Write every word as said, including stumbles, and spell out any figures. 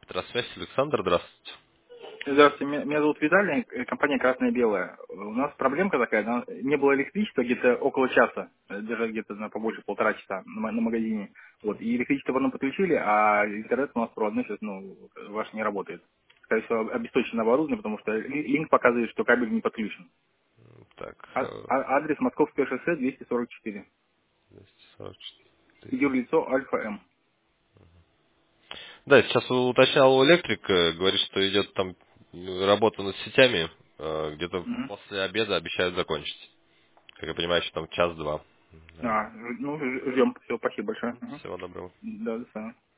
Электросвязь, Александр, здравствуйте. Здравствуйте, меня меня зовут Виталий, э, компания «Красное белое». У нас проблемка такая, да, не было электричества где-то около часа, э, даже где-то на побольше полтора часа на, ма- на магазине. Вот, и электричество потом подключили, а интернет у нас проводной сейчас, ну, ваш не работает. Скорее всего, обесточено оборудование, потому что ли- линк показывает, что кабель не подключен. Так, А- э, а- адрес Московское шоссе двести сорок четыре. двести сорок четыре. Юрлицо Альфа М. Да, сейчас уточнял у электрика, говорит, что идет там э, работа над сетями, э, где-то Мгм. после обеда обещают закончить. Как я понимаю, что там час-два. А, Наверное. ж- ну, ж- ждем. Все, спасибо большое. Мгм. Всего доброго. Да, до свидания.